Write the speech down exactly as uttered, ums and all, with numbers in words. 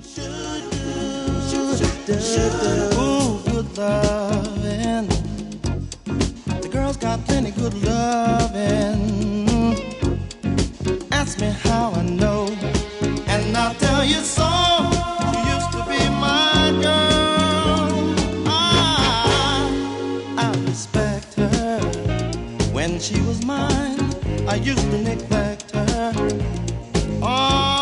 Ooh, good loving. The girls got plenty good loving. Ask me how I know, and I'll tell you so. She used to be my girl. I, I respect her. When she was mine, I used to neglect her. Oh,